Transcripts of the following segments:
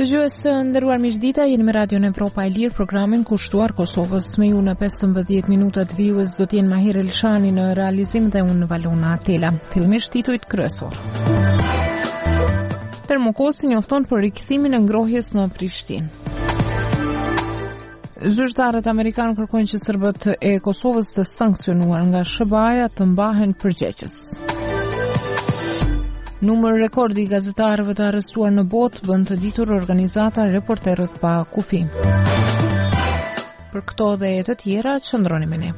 Dëgjues të nderuar mirëdita, jeni me Radion Evropa e Lirë, programin kushtuar Kosovës. Me ju në 15 minutat vijues do t'jenë Mahir Elshani në realizim dhe unë Valona Atela. Fillimisht titujt kryesor. Termokosi njofton për rikthimin e ngrohjes në Prishtinë. Zyrtarët amerikanë kërkojnë që serbët e Kosovës të sankcionuar nga SBA-ja të mbahen përgjegjës. Numër rekordi i gazetarëve të arrestuar në botë bën të ditur organizata Reporterët pa kufi. Për këto dhe të tjera, qëndroni me ne.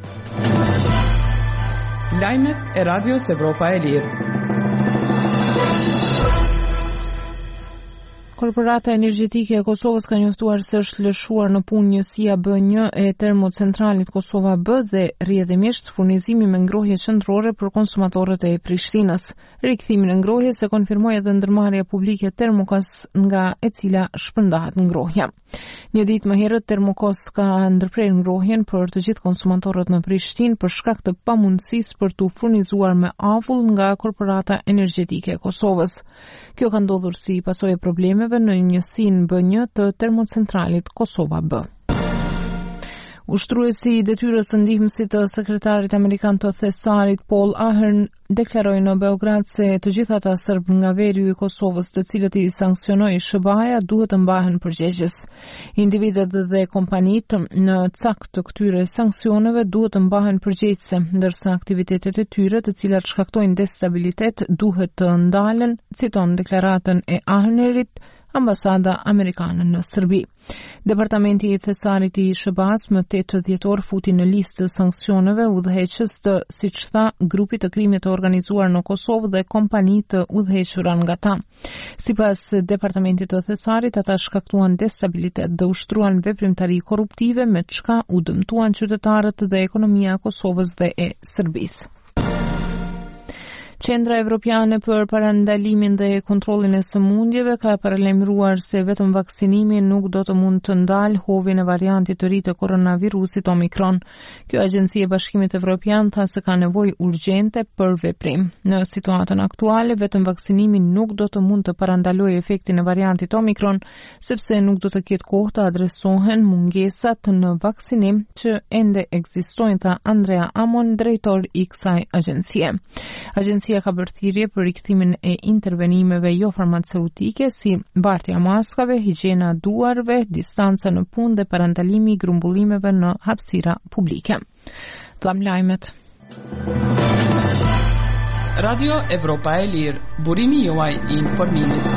Lajmet e Radios Evropa e Lirë. Korporata Energjetike e Kosovës ka njoftuar se është lëshuar në punë njësia B1 e termocentralit Kosova B dhe rrjedhimisht furnizimi me ngrohje qendrore për konsumatorët e Prishtinës. Rikthimin e ngrohjes e konfirmoi edhe ndërmarrja publike Termokos, nga e cila shpërndahet ngrohja. Një ditë më herët Termokos ka ndërprer ngrohjen për të gjithë konsumatorët në Prishtinë për shkak të pamundësisë për t'u furnizuar me avull nga Korporata Energjetike e Kosovës. Kjo ka ndodhur si pasojë e problemeve në njësinë B1 të termocentralit Kosova B. Ushtruesi i detyrës së ndihmësit të sekretarit amerikan të thesarit Paul Ahern deklaroi në Beograd se të gjithë ata serb nga veriu i Kosovës të cilët i sanksionoi SBA-ja duhet të mbahen përgjegjës. Individet dhe kompanitë në cakt të këtyre sanksioneve duhet të mbahen përgjegjëse, ndërsa aktivitetet e tyre të cilat shkaktojnë destabilitet duhet të ndalen, citon deklaratën e Ahnerit Ambasada Amerikane në Serbi. Departamenti i thesarit i SBA-s më 8 dhjetor futi në listë të sanksioneve udhëheqës të, siç tha, grupit të krimit të organizuar në Kosovë dhe kompani të udhëhequra nga ta. Sipas departamentit të thesarit, ata shkaktuan destabilitet dhe ushtruan veprimtari korruptive me çka u dëmtuan qytetarët dhe ekonomia e Kosovës dhe e Serbisë. Qendra Evropiane për parandalimin dhe kontrollin e sëmundjeve ka paralajmëruar se vetëm vaksinimi nuk do të mund të ndalë hovin e variantit të ri të koronavirusit Omikron. Kjo agjenci e Bashkimit Evropian tha se ka nevojë urgjente për veprim. Në situatën aktuale, vetëm vaksinimi nuk do të mund të parandalojë efektin e variantit Omikron, sepse nuk do të ketë kohë të adresohen mungesat në vaksinim që ende ekzistojnë, tha Andrea Amon, drejtor i kësaj agjencie. Agjencia ka bërë thirrje për rikthimin e intervenimeve jo farmaceutike si mbartja maskave, higjiena e duarve, distanca në punë dhe parandalimi i grumbullimeve në hapësira publike. Tham lajmet. Radio Evropa e Lirë, burimi juaj i informimit.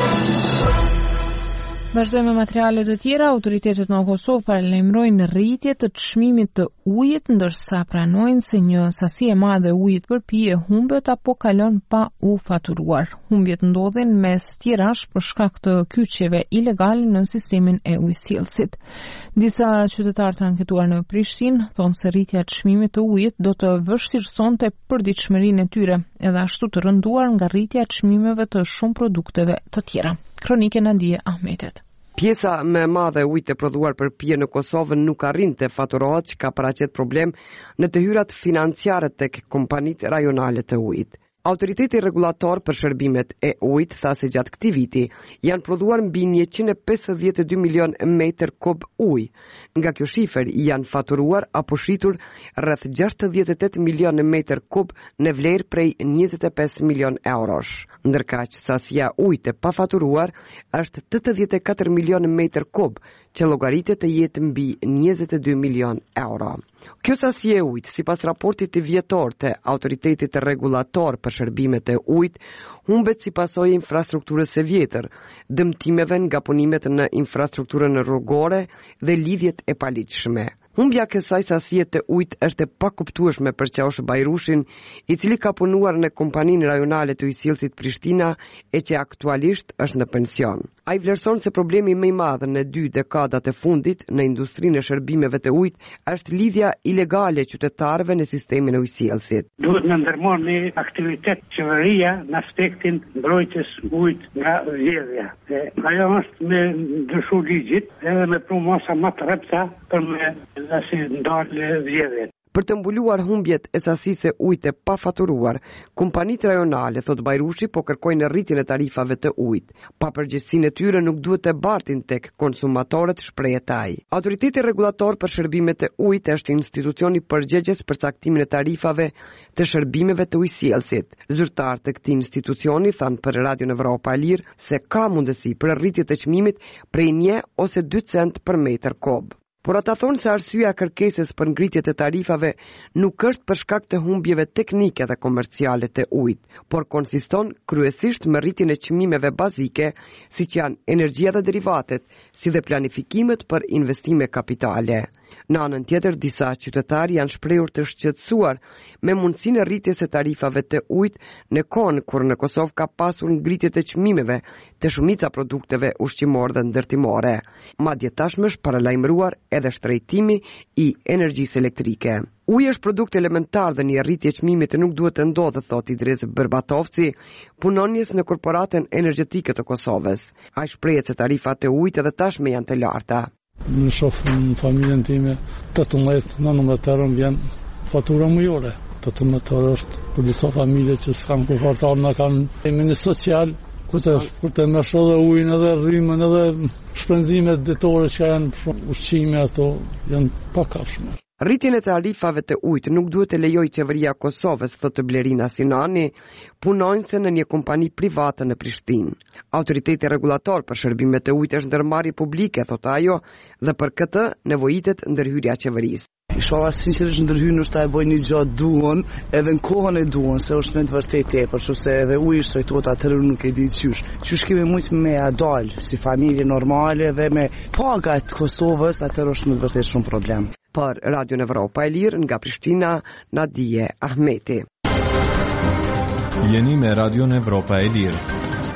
Vazhdojmë me materialet të tjera. Autoritetet në Kosovë paralajmërojnë rritje të çmimit të ujit, ndërsa pranojnë se një sasi e madhe e ujit për pije humbet apo kalon pa u faturuar. Humbjet ndodhin mes tjerash për shkak të kyçjeve ilegale në sistemin e ujësjellësit. Disa qytetarë të anketuar në Prishtinë thonë se rritja e çmimit të ujit do të vështirësonte përditshmërinë e tyre, edhe ashtu të rënduar nga rritja e çmimeve të shumë produkteve të tjera. Kronike Nadije Ahmetet. Pjesa më e madhe e ujit të prodhuar për pije në Kosovë nuk arrin të faturohet, që ka paraqet problem në të hyrat financiare tek kompanitë rajonale të ujit. Autoriteti rregulator për shërbimet e ujit tha se gjatë këtij viti janë prodhuar mbi 152 milion metër kub ujë. Nga kjo shifër janë faturuar apo shitur rreth 68 milion metër kub në vlerë prej 25 milion eurosh. Ndërkaq sasia ujit e pafaturuar është 84 milion metër kub, që llogaritet të jetë mbi 22 milion euro. Kjo sasi e ujit, sipas raportit të vjetor të autoritetit rregulator për shërbimet e ujit, humbet si pasojë infrastrukturës së vjetër, dëmtimeve nga punimet në infrastrukturën rrugore dhe lidhjet e paligjshme. Humbja kësaj sasie të ujit është e pakuptueshme për Qaush Bajrushin, i cili ka punuar në kompaninë rajonale të ujësjellësit Prishtina e që aktualisht është në pension. Ai vlerëson se problemi më i madh në 2 dekadat e fundit në industrinë e shërbimeve të ujit është lidhja ilegale e qytetarëve në sistemin e ujësjellësit. Duhet në ndërmarrë një aktivitet qeveria në aspektin mbrojtjes ujit nga vjedhja. Ajo është me ndryshu ligjit edhe me pru masa më të rrepta për me si ndalë vjedhjet. Për të mbuluar humbjet e sasisë së ujit e pafaturuar, kompanitë rajonale, thot Bajrushi, po kërkojnë rritjen e tarifave të ujit. Pa përgjegjësinë e tyre nuk duhet të bartin tek konsumatorët, shprehet ai. Autoriteti rregullator për shërbimet e ujit është institucioni përgjegjës për caktimin e tarifave të shërbimeve të ujësjellësit. Zyrtar të këtij institucioni thanë për Radio Evropa e Lirë se ka mundësi për rritje të çmimit prej 1 ose 2 cent për metër kob. Por ata thonë se arsyeja e kërkesës për ngritje të tarifave nuk është për shkak të humbjeve teknike dhe komerciale të ujit, por konsiston kryesisht me rritjen e çmimeve bazike, siç janë energjia dhe derivatet, si dhe planifikimet për investime kapitale. Në anën tjetër, disa qytetarë janë shprehur të shqetësuar me mundësinë e rritjes së tarifave të ujit në kohën kur në Kosovë ka pasur ngritje të çmimeve të shumica produkteve ushqimore dhe ndërtimore. Madje tashmë është paralajmëruar edhe shtrejtimi i energjisë elektrike. Uji është produkt elementar dhe një rritje çmimit nuk duhet të ndodhë, thot Idris Berbatovci, punonjes në korporatën energjetike të Kosovës. Ai shprehet se tarifat e ujit edhe tashmë janë të larta. Në shoh në familjen time 18-19 euro vjen fatura mujore. 18 euro është për disa familje që s'kan kufartar, na kanë emrin social, kur të merresh edhe ujin edhe rrymën edhe shpenzimet detore që janë ushqime, ato janë pakafshme. Rritjen e tarifave të ujit nuk duhet të lejojë qeveria e Kosovës, thotë Blerina Sinani, punonjëse në një kompani private në Prishtinë. Autoriteti rregullator për shërbimet e ujit është ndërmarrje publike, thotë ajo, dhe për këtë nevojitet ndërhyrja e qeverisë. Inshallah sinqerisht ndërhyrën është ta bëjnë një gjatë duan, edhe në kohën e duan, se është me të vërtetë tepër, se edhe uji shtrejtohet atëherë nuk e di çysh. Çysh kemi shumë me adal si familje normale dhe me pagat të Kosovës, atëherë është me të vërtetë shumë problem. Për Radio Evropa e Lirë nga Prishtina, Nadije Ahmeti. Jeni me Radio Evropa e Lirë.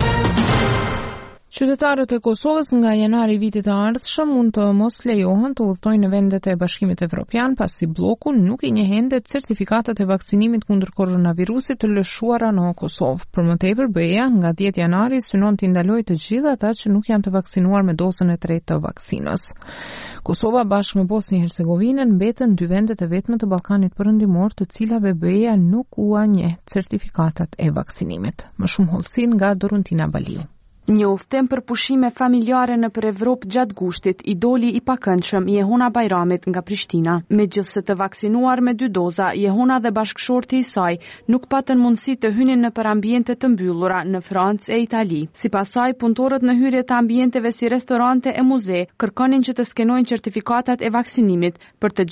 Qytetarët e Kosovës nga janari vitit të ardhshëm mund të mos lejohen të udhtojnë në vendet e Bashkimit Evropian pasi bloku nuk i njeh certifikatat e vaksinimit kundër koronavirusit të lëshuara në Kosovë. Për më tepër, BE-ja nga 10 janari synon të ndalojë të gjithë ata që nuk janë të vaksinuar me dozën e 3 të vaksinës. Kosova bashkë me Bosnjë-Hercegovinën mbetën 2 vendet e vetme të Ballkanit Perëndimor të cilave BE-ja nuk u njeh certifikatat e vaksinimit. Më shumë hollësi nga Doruntina Baliu. Një udhtim për pushime familjare në për Evropë gjatë gushtit i doli i pakëndshëm Jehona Bajramit nga Prishtina. Megjithse të vaksinuar me 2 doza, Jehona dhe bashkëshorti i saj nuk patën mundësi të hynin në për ambiente të mbyllura në Francë e Itali. Sipas saj, punëtorët në hyrje të ambienteve si restorante e muze kërkonin që të skenojnë certifikatat e vaksinimit për të